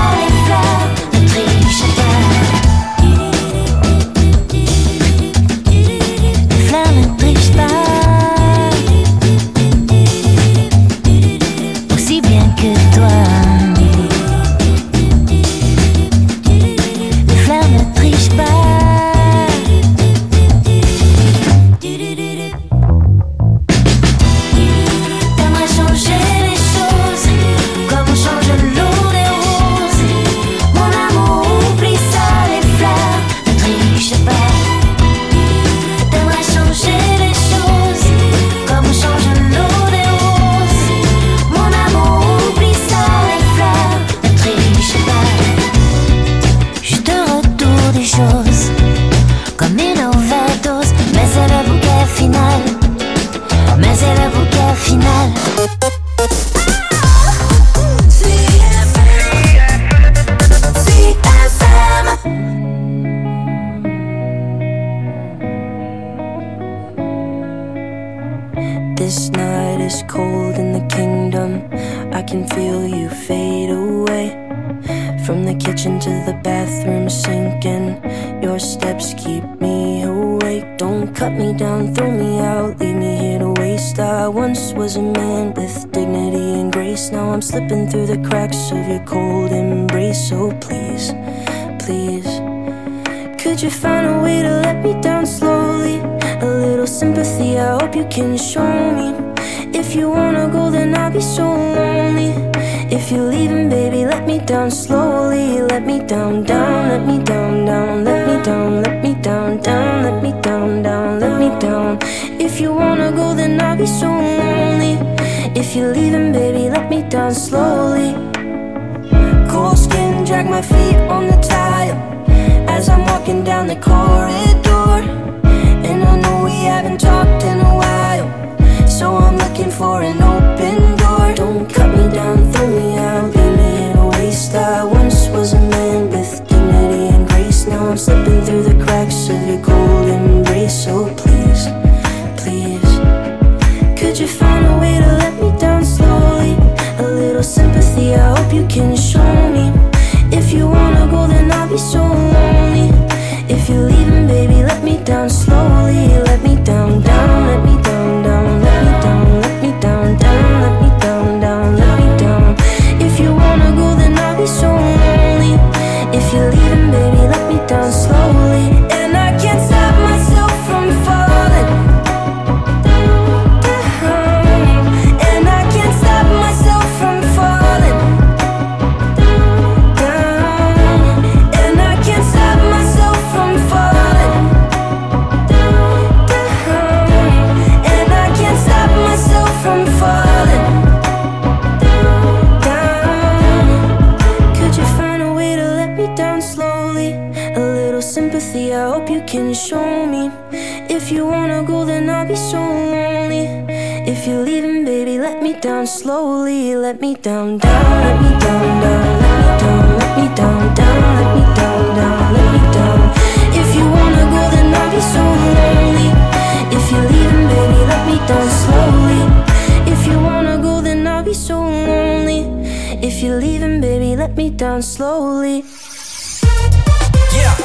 bathroom sinking. Your steps keep me awake. Don't cut me down, throw me out, leave me here to waste. I once was a man with dignity and grace. Now I'm slipping through the cracks of your cold embrace. So please, please, could you find a way to let me down slowly? A little sympathy, I hope you can show me. If you wanna go, then I'll be so lonely. If you're leaving, baby, let me down slowly. Let me down, down, let me down, down, let me down, let me down, down, let me down, down, let me down. If you wanna go, then I'll be so lonely. If you're leaving, baby, let me down slowly. Cold skin, drag my feet on the tile as I'm walking down the corridor. And I know we haven't talked in a while, so I'm looking for an open door. Don't cut me down, throw me out, leave me in a waste. I once was a man with dignity and grace. Now I'm slipping through the cracks of your cold embrace. So please, please, could you find a way to let me down slowly? A little sympathy, I hope you can show me. If you wanna go, then I'll be so lonely. If you're leaving, baby, let me down slowly. Let me down, down, let me down, down, let me down, let me down, down, let me down, down, let me down. If you wanna go, then I'll be so lonely. If you're leaving, baby, let me down slowly. And I can't stop myself from falling down. And I can't stop myself from falling down. And I can't stop myself from falling down. And I can't stop myself from falling down. Could you find a way to let me down slowly? A little sympathy, I hope you can show me. If you wanna go, then I'll be so lonely. If you're leaving, baby, let me down slowly. Let me down, down, let me down, down, let me down, let me down, down, let me down, down, let me down. If you wanna go, then I'll be so lonely. If you're leaving, baby, let me down slowly. If you wanna go, then I'll be so lonely. If you're leaving, baby, let me down slowly.
Yeah.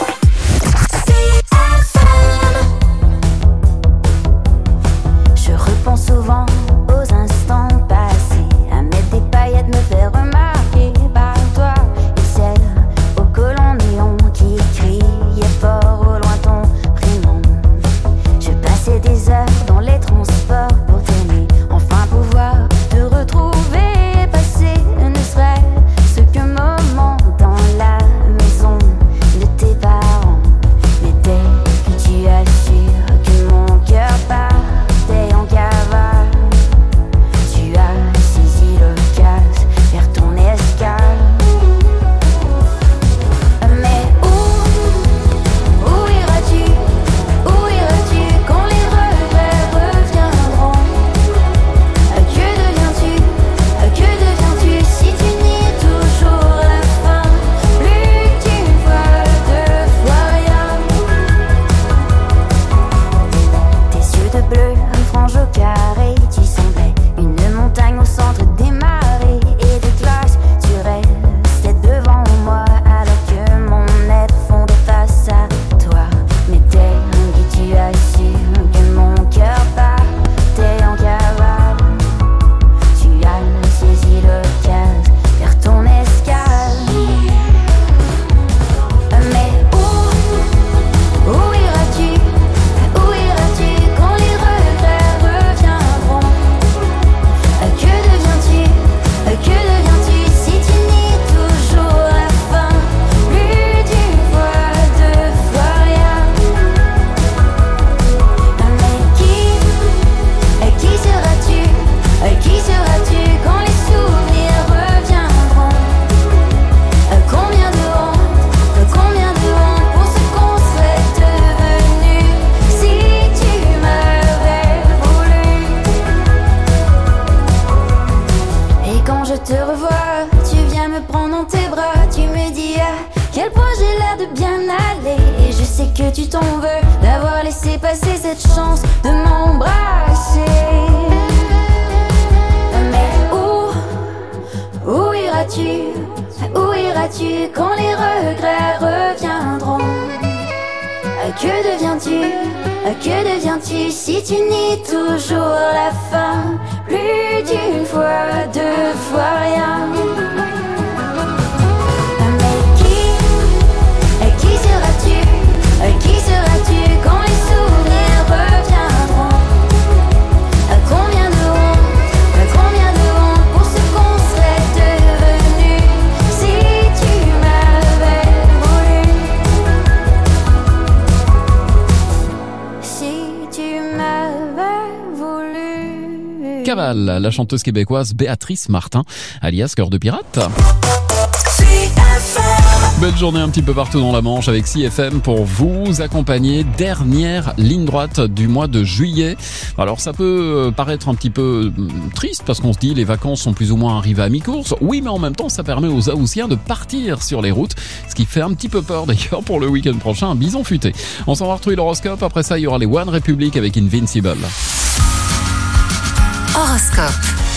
Je repense souvent aux instants passés, à mettre des paillettes, me faire remarquer par toi. Et celle au collant néon qui criait fort au loin ton prénom. Je passais des heures dans les transports pour t'aimer, enfin pouvoir te retrouver, passer ne serait-ce qu'un moment dans la maison de tes parents. Mais dès que tu as su que mon cœur partait en cavale, tu as saisi l'occasion, faire ton escale. Mais où, où iras-tu, où iras-tu quand les regrets reviendront? Que deviens-tu, que deviens-tu si tu nies toujours la fin? Plus qu'une fois, deux fois rien. Tes yeux de bleu, une frange au carré, tu semblais une montagne au centre des marées et de glace. Tu restais devant moi alors que mon être fondait face à toi. Mais dès que tu as su que mon cœur partait en cavale, tu as saisi l'occasion, faire ton escale. Mais où, où iras-tu, où iras-tu quand les regrets reviendront? Que deviens-tu, que deviens-tu si tu nies toujours la fin? Plus d'une fois, deux fois rien. Mais qui, qui seras-tu, qui seras-tu quand les souvenirs reviendront? Combien de honte, combien de honte pour ce qu'on serait devenu si tu m'avais voulu. Et quand je te revois, tu viens me prendre dans tes bras, tu me dis à quel point j'ai l'air de bien aller. Et je sais que tu t'en veux d'avoir laissé passer cette chance de m'embrasser. Mais où, où iras-tu,
Où iras-tu quand les regrets reviendront? Que deviens-tu? Que deviens-tu si tu nies toujours la fin? Plus d'une fois, deux fois rien. Mais qui, qui seras-tu? Qui seras-tu quand les souvenirs reviendront? Combien de honte, combien de honte pour ce qu'on serait devenu si tu m'avais voulu. Si tu m'avais voulu.
Cavale, la chanteuse québécoise Béatrice Martin, alias Cœur de Pirate. Belle journée un petit peu partout dans la Manche avec C F M pour vous accompagner. Dernière ligne droite du mois de juillet. Alors ça peut paraître un petit peu triste parce qu'on se dit les vacances sont plus ou moins arrivées à mi-course. Oui, mais en même temps ça permet aux Haussiens de partir sur les routes. Ce qui fait un petit peu peur d'ailleurs pour le week-end prochain, un bison futé. On s'en va retrouver l'horoscope. Après ça il y aura les One Republic avec Invincible.
Horoscope.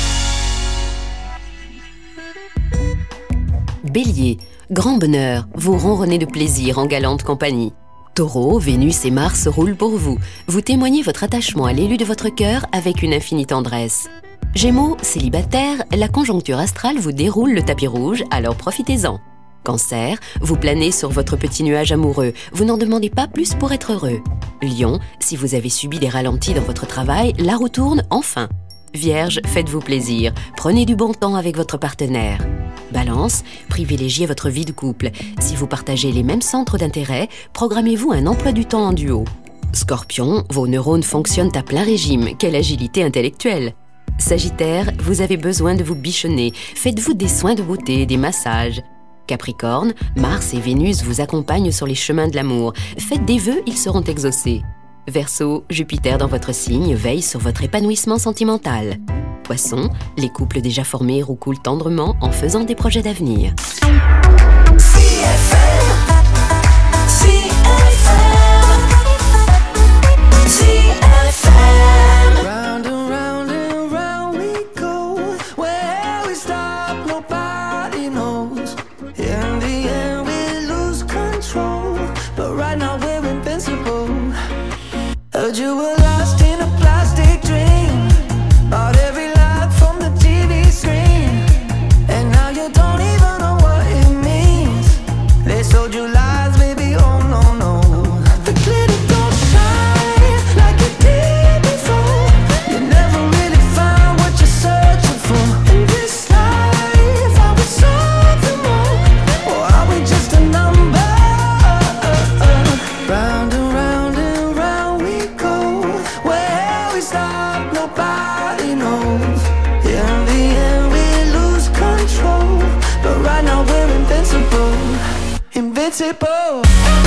Bélier, grand bonheur, vous ronronnez de plaisir en galante compagnie. Taureau, Vénus et Mars roulent pour vous. Vous témoignez votre attachement à l'élu de votre cœur avec une infinie tendresse. Gémeaux, célibataire, la conjoncture astrale vous déroule le tapis rouge, alors profitez-en. Cancer, vous planez sur votre petit nuage amoureux, vous n'en demandez pas plus pour être heureux. Lion, si vous avez subi des ralentis dans votre travail, la roue tourne enfin. Vierge, faites-vous plaisir, prenez du bon temps avec votre partenaire. Balance, privilégiez votre vie de couple. Si vous partagez les mêmes centres d'intérêt, programmez-vous un emploi du temps en duo. Scorpion, vos neurones fonctionnent à plein régime, quelle agilité intellectuelle. Sagittaire, vous avez besoin de vous bichonner, faites-vous des soins de beauté, des massages. Capricorne, Mars et Vénus vous accompagnent sur les chemins de l'amour. Faites des vœux, ils seront exaucés. Verseau, Jupiter dans votre signe veille sur votre épanouissement sentimental. Poisson, les couples déjà formés roucoulent tendrement en faisant des projets d'avenir.
C F M, C F M, C F M. Round and round and round we go. Where we stop, nobody knows. In the end, we lose control. But right now we're invincible. Heard you were lost in a plastic dream. Bought every lie from the T V screen. And now you don't even know what it means. They sold you lies, baby, oh no, no. The glitter don't shine like it did before. You never really find what you're searching for. In this life, are we something more? Or are we just a number? Round and round and round we go. Where we stop, nobody knows. In the end, we lose control. But right now we're invincible. Invincible.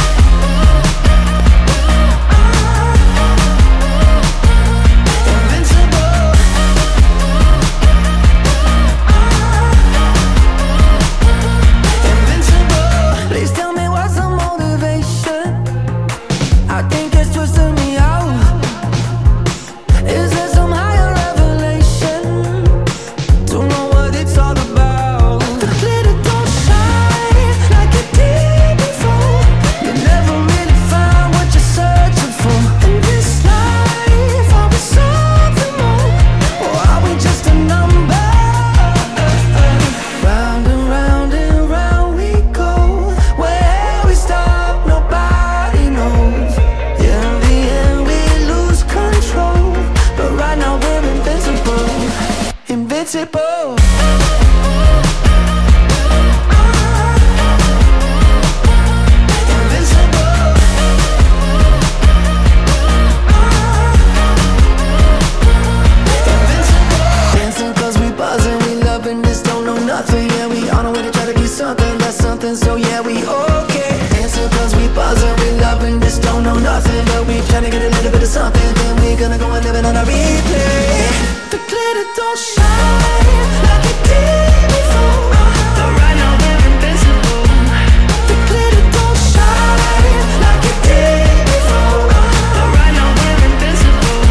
Please tell me what's the motivation. I think it's twisting me out. Is there some higher revelation to know what it's all about? The glitter don't shine like it did before. You never really find what you're searching for. In this life, are we something more? Or are we just a number? Round and round and round we go. Where we stop, nobody knows. In the end, we lose control. But right now we're invincible. Invincible. Dancing cause we buzzing, we loving this, don't know nothing. Yeah, we on our way to try to be something, that's something, so yeah, we okay. Dancing cause we buzzing, we loving this, don't know nothing. But we trying to get a little bit of something, then we gonna go and live it on a replay. The glitter don't shine like it did before. But right now we're invincible. The glitter don't shine like it did before. But right now we're invincible.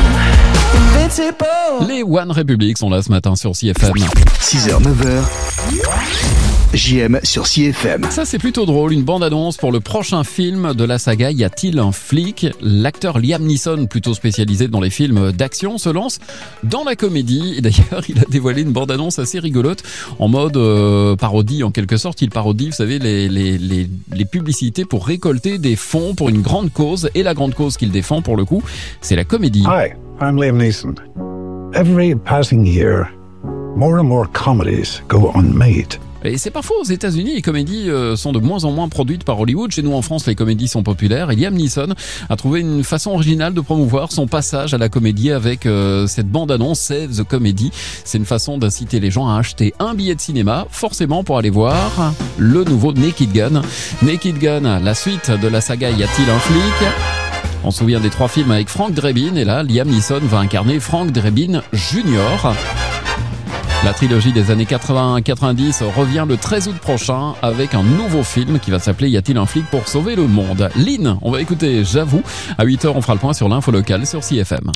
Invincible.
Les One Republic sont là ce matin sur C F M.
six heures, neuf heures.
J M sur C F M.
Ça, c'est plutôt drôle. Une bande-annonce pour le prochain film de la saga Y a-t-il un flic? L'acteur Liam Neeson, plutôt spécialisé dans les films d'action, se lance dans la comédie. Et d'ailleurs, il a dévoilé une bande-annonce assez rigolote en mode euh, parodie, en quelque sorte. Il parodie, vous savez, les, les, les, les publicités pour récolter des fonds pour une grande cause. Et la grande cause qu'il défend, pour le coup, c'est la comédie.
Hi, I'm Liam Neeson. Every passing year, more and more comedies go unmade.
Et c'est pas faux, aux États-Unis, les comédies euh, sont de moins en moins produites par Hollywood. Chez nous, en France, les comédies sont populaires. Et Liam Neeson a trouvé une façon originale de promouvoir son passage à la comédie avec euh, cette bande-annonce Save the Comedy. C'est une façon d'inciter les gens à acheter un billet de cinéma, forcément pour aller voir le nouveau Naked Gun. Naked Gun, la suite de la saga Y a-t-il un flic? On se souvient des trois films avec Frank Drebin. Et là, Liam Neeson va incarner Frank Drebin Junior La trilogie des années quatre-vingts quatre-vingt-dix revient le treize août prochain avec un nouveau film qui va s'appeler Y a-t-il un flic pour sauver le monde? Lynn, on va écouter J'avoue. À huit heures, on fera le point sur l'info locale sur C F M.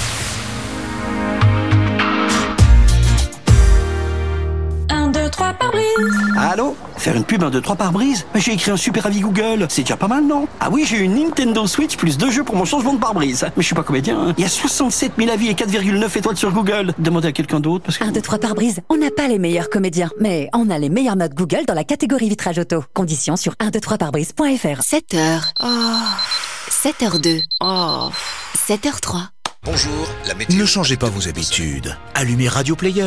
un, deux, trois par brise.
Allô? Faire une pub un, deux, trois par brise? Mais j'ai écrit un super avis Google. C'est déjà pas mal, non? Ah oui, j'ai une Nintendo Switch plus deux jeux pour mon changement de pare-brise. Mais je suis pas comédien, hein. Il y a soixante-sept mille avis et quatre virgule neuf étoiles sur Google. Demandez à quelqu'un d'autre parce que...
un, deux, trois par brise. On n'a pas les meilleurs comédiens, mais on a les meilleures notes Google dans la catégorie vitrage auto. Conditions sur un, deux, trois par brise point F R.
sept heures. Oh. sept heures deux. Oh. sept heures trois.
Bonjour, la météo. Ne changez pas vos habitudes. Allumez Radio Player.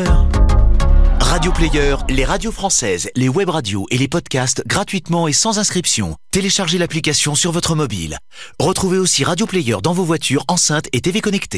Radio Player, les radios françaises, les web radios et les podcasts gratuitement et sans inscription. Téléchargez l'application sur votre mobile. Retrouvez aussi Radio Player dans vos voitures, enceintes et T V connectées.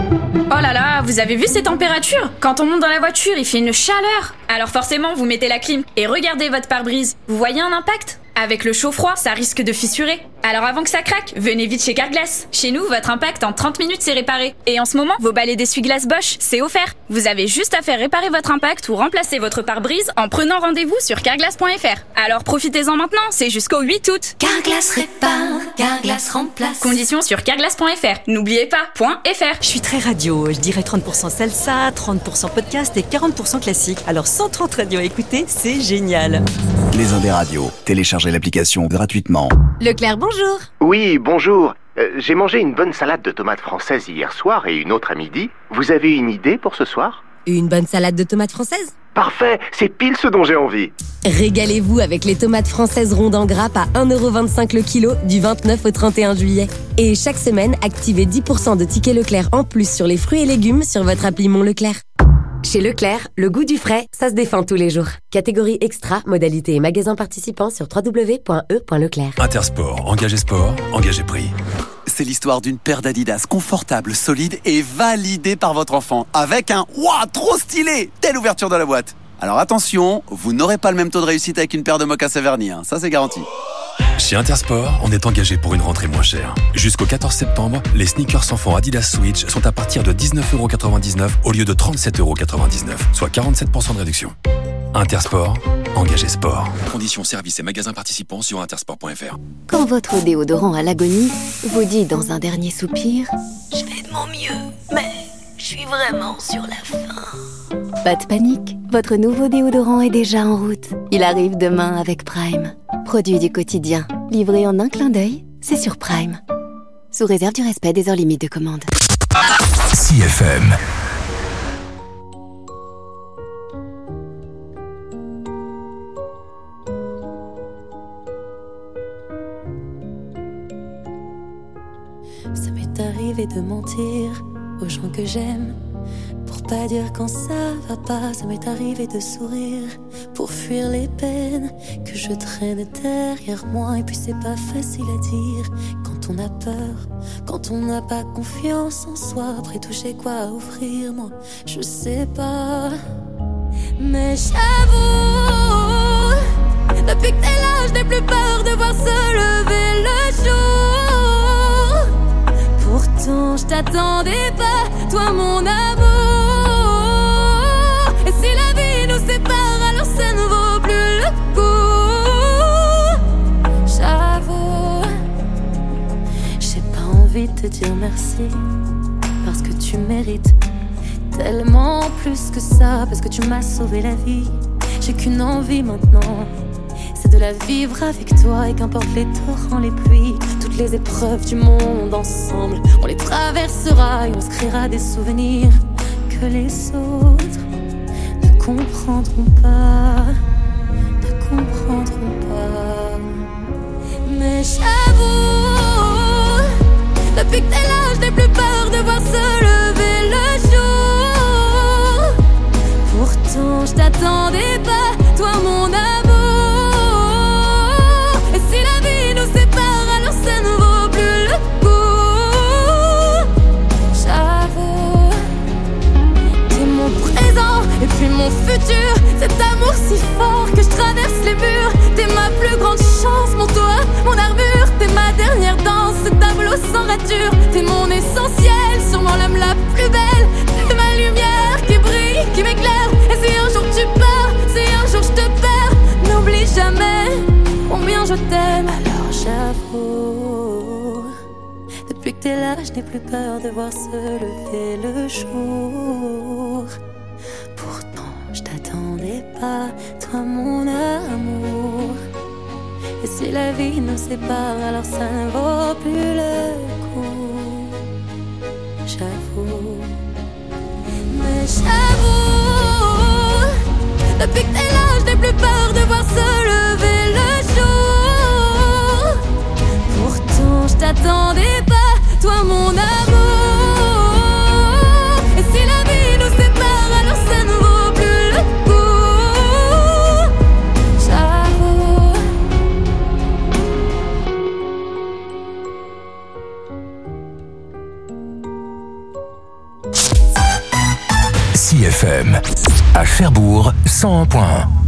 Oh là là, vous avez vu ces températures? Quand on monte dans la voiture, il fait une chaleur. Alors forcément, vous mettez la clim et regardez votre pare-brise. Vous voyez un impact? Avec le chaud-froid, ça risque de fissurer. Alors avant que ça craque, venez vite chez Carglass. Chez nous, votre impact en trente minutes c'est réparé. Et en ce moment, vos balais d'essuie-glace Bosch, c'est offert. Vous avez juste à faire réparer votre impact ou remplacer votre pare-brise en prenant rendez-vous sur carglass point F R. Alors profitez-en maintenant, c'est jusqu'au huit août.
Carglass répare, Carglass remplace.
Conditions sur carglass point F R. N'oubliez pas, .fr.
Je suis très radio, je dirais trente pour cent salsa, trente pour cent podcast et quarante pour cent classique. Alors cent trente radios à écouter, c'est génial.
Les Indes radios. Téléchargez l'application gratuitement.
Leclerc, bonjour.
Oui, bonjour. Euh, j'ai mangé une bonne salade de tomates françaises hier soir et une autre à midi. Vous avez une idée pour ce soir?
Une bonne salade de tomates françaises?
Parfait, c'est pile ce dont j'ai envie.
Régalez-vous avec les tomates françaises rondes en grappe à un euro vingt-cinq le kilo du vingt-neuf au trente et un juillet. Et chaque semaine, activez dix pour cent de tickets Leclerc en plus sur les fruits et légumes sur votre appli Mon Leclerc. Chez Leclerc, le goût du frais, ça se défend tous les jours. Catégorie extra, modalité et magasin participant sur w w w point e point leclerc.
Intersport, engagé sport, engagé prix.
C'est l'histoire d'une paire d'Adidas confortable, solide et validée par votre enfant. Avec un « Ouah, trop stylé !» Telle ouverture de la boîte. Alors attention, vous n'aurez pas le même taux de réussite avec une paire de mocassins vernis, hein. Ça c'est garanti.
Chez Intersport, on est engagé pour une rentrée moins chère. Jusqu'au quatorze septembre, les sneakers enfants Adidas Switch sont à partir de dix-neuf euros quatre-vingt-dix-neuf au lieu de trente-sept euros quatre-vingt-dix-neuf, soit quarante-sept pour cent de réduction. Intersport, engagé sport. Conditions, services et magasins participants sur intersport point F R.
Quand votre déodorant à l'agonie vous dit dans un dernier soupir « Je fais de mon mieux, mais je suis vraiment sur la fin ». Pas de panique, votre nouveau déodorant est déjà en route. Il arrive demain avec Prime. Produit du quotidien, livré en un clin d'œil, c'est sur Prime. Sous réserve du respect des heures limites de commande.
C F M.
Ça m'est arrivé de mentir aux gens que j'aime pour pas dire quand ça va pas. Ça m'est arrivé de sourire pour fuir les peines que je traîne derrière moi. Et puis c'est pas facile à dire quand on a peur, quand on n'a pas confiance en soi. Après tout j'ai quoi à offrir, moi je sais pas. Mais j'avoue, depuis que t'es là je n'ai plus peur de voir se lever le jour. Pourtant je t'attendais pas, toi mon amour. Et si la vie nous sépare, alors ça ne vaut plus le coup. J'avoue, j'ai pas envie de te dire merci, parce que tu mérites tellement plus que ça, parce que tu m'as sauvé la vie. j'ai qu'une envie maintenant. C'est de la vivre avec toi et qu'importe les torrents, les pluies, toutes les épreuves du monde ensemble, on les traversera et on se créera des souvenirs que les autres ne comprendront pas, ne comprendront pas. Mais j'avoue, depuis que t'es là, je n'ai plus peur de voir se lever le jour. Pourtant, je t'attendais pas, toi mon amour. Et si la vie nous sépare, alors ça ne vaut plus le coup. J'avoue, t'es mon présent et puis mon futur. Cet amour si fort que je traverse les murs. T'es ma plus grande chance, mon toit, mon armure. T'es ma dernière danse, ce tableau sans rature. T'es mon essentiel, sûrement l'âme la plus belle. T'es ma lumière qui brille, qui m'éclaire. Et si un jour tu pars, si un jour je te perds, n'oublie jamais combien je t'aime. Alors j'avoue, depuis que t'es là, je n'ai plus peur de voir se lever le jour. Pourtant, je t'attendais pas, toi mon amour. Et si la vie nous sépare, alors ça ne vaut plus le coup. J'avoue, mais j'avoue, depuis que t'es là, je n'ai plus peur de voir se lever le jour. Pourtant, je t'attendais pas, toi mon amour. Et si la vie nous sépare, alors ça ne vaut plus le coup. J'avoue.
C F M à Cherbourg cent un point un.